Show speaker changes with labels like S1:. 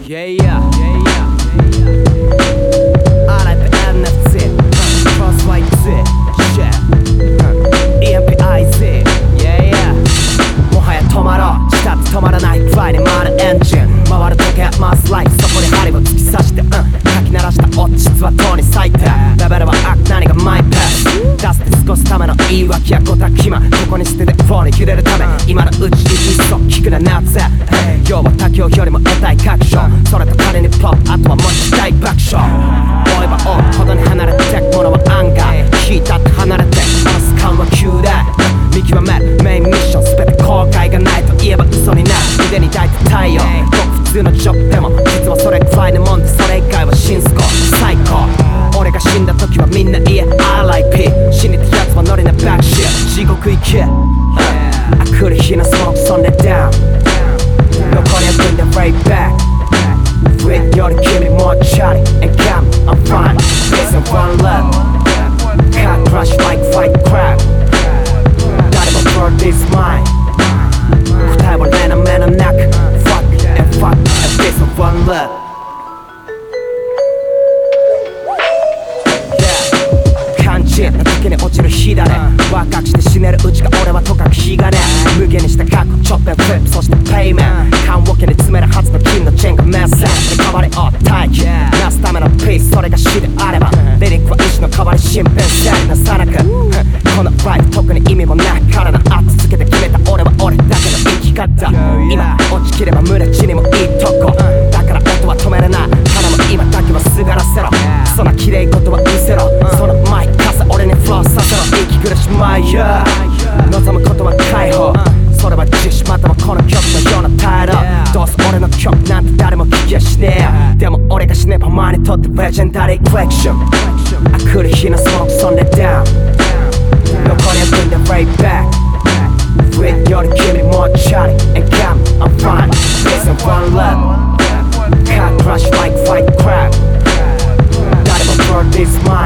S1: Yeah, yeah, yeah, yeah. RIP-NFC Crosslight Z EMP-IZ Yeah, yeah もはや止まろうしたって止まらないフライに回るエンジン回る時計回すライフそこに針を突き刺してかき鳴らしたオチ実はとうに最低レベルは悪何がマイペース出して過ごすための言い訳やごたきまここに捨ててフォーに揺れるため今のうちにいっそ聞くななぜ要は他境よりも得たい確証それと仮にポップあとは持ちたい爆笑追えば追うほどに離れてくものは案外引いたって離れて離す感は急だ見極めるメインミッション全て後悔がないと言えば嘘になる腕に抱いて太陽ごく普通のジョブでも実はそれくらいのもんでそれ以外はシンスコ最高俺が死んだ時はみんな言え RIP 死にたやつはノリなバックシッ地獄行け来る日のスモークそんでダウン残りはbring the right back With より君もチャリ and come I'm fine Peace and one love Car crush like fight crap 誰も for this mind 答えは例の目の中 Fuck and fuck and peace and one love肝心な時に落ちる火だね若くして死ねるうちが俺はとかく火がね無限にした過去ちょっとフリップそしてペイメント棺桶に詰めるはずの金のチェーンがメッセージで変わりを待機なすためのピースそれが死であればリリックは意志の代わり身辺整理なさなくこのライフ特に意味もないからなあ続けて決めた俺は俺だけの生き方今落ちきれば胸地にもいいとこだから音は止めれない頼む今だけはすがらせろその綺麗事は見せろそのマイク傘俺にフローさせろ息苦しまいや望むことは解放それは自主またはこの曲のような態度どうせ俺の曲なんて誰も聞きやしねえでも俺が死ねば前にとってレジェンダリーコレクション来る日のスモークそんでダウン残りはbring the right back With より君もチャリ and come I'm fine Peace and one love Car crush like fight crap誰も for this mind